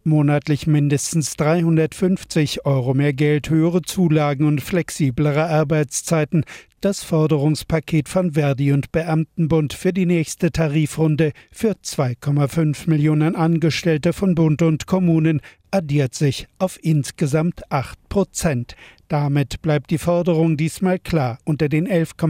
Monatlich mindestens 350 € mehr Geld, höhere Zulagen und flexiblere Arbeitszeiten. Das Forderungspaket von Verdi und Beamtenbund für die nächste Tarifrunde für 2,5 Millionen Angestellte von Bund und Kommunen addiert sich auf insgesamt 8%. Damit bleibt die Forderung diesmal klar unter den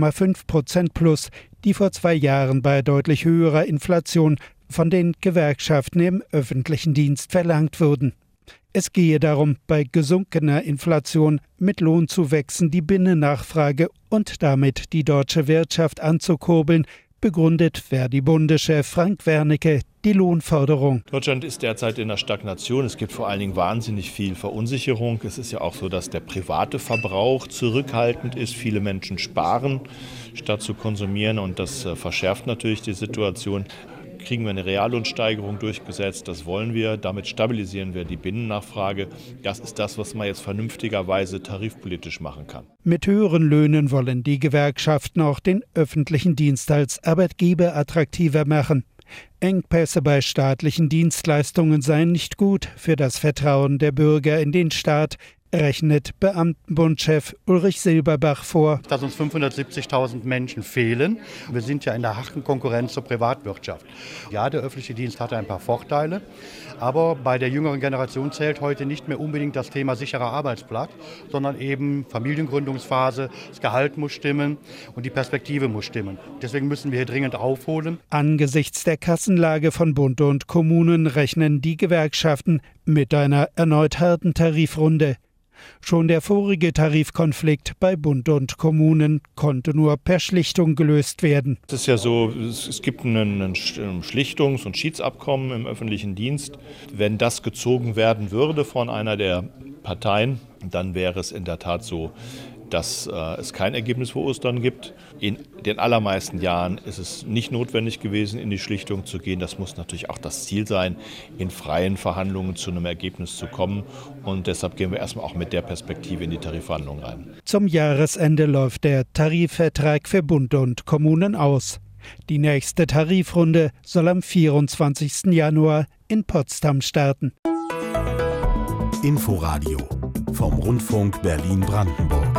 11,5% plus, die vor 2 Jahren bei deutlich höherer Inflation von den Gewerkschaften im öffentlichen Dienst verlangt wurden. Es gehe darum, bei gesunkener Inflation mit Lohnzuwächsen die Binnennachfrage und damit die deutsche Wirtschaft anzukurbeln, begründet Verdi-Bundeschef Frank Wernicke die Lohnforderung. Deutschland ist derzeit in der Stagnation. Es gibt vor allen Dingen wahnsinnig viel Verunsicherung. Es ist ja auch so, dass der private Verbrauch zurückhaltend ist. Viele Menschen sparen, statt zu konsumieren, und das verschärft natürlich die Situation. Kriegen wir eine Reallohnsteigerung durchgesetzt, das wollen wir. Damit stabilisieren wir die Binnennachfrage. Das ist das, was man jetzt vernünftigerweise tarifpolitisch machen kann. Mit höheren Löhnen wollen die Gewerkschaften auch den öffentlichen Dienst als Arbeitgeber attraktiver machen. Engpässe bei staatlichen Dienstleistungen seien nicht gut für das Vertrauen der Bürger in den Staat, rechnet Beamtenbundchef Ulrich Silberbach vor. Dass uns 570.000 Menschen fehlen. Wir sind ja in der harten Konkurrenz zur Privatwirtschaft. Ja, der öffentliche Dienst hatte ein paar Vorteile, aber bei der jüngeren Generation zählt heute nicht mehr unbedingt das Thema sicherer Arbeitsplatz, sondern eben Familiengründungsphase, das Gehalt muss stimmen und die Perspektive muss stimmen. Deswegen müssen wir hier dringend aufholen. Angesichts der Kassenlage von Bund und Kommunen rechnen die Gewerkschaften mit einer erneut harten Tarifrunde. Schon der vorige Tarifkonflikt bei Bund und Kommunen konnte nur per Schlichtung gelöst werden. Es ist ja so, es gibt ein Schlichtungs- und Schiedsabkommen im öffentlichen Dienst. Wenn das gezogen werden würde von einer der Parteien, dann wäre es in der Tat so, dass es kein Ergebnis für Ostern gibt. In den allermeisten Jahren ist es nicht notwendig gewesen, in die Schlichtung zu gehen. Das muss natürlich auch das Ziel sein, in freien Verhandlungen zu einem Ergebnis zu kommen. Und deshalb gehen wir erstmal auch mit der Perspektive in die Tarifverhandlungen rein. Zum Jahresende läuft der Tarifvertrag für Bund und Kommunen aus. Die nächste Tarifrunde soll am 24. Januar in Potsdam starten. Inforadio vom Rundfunk Berlin-Brandenburg.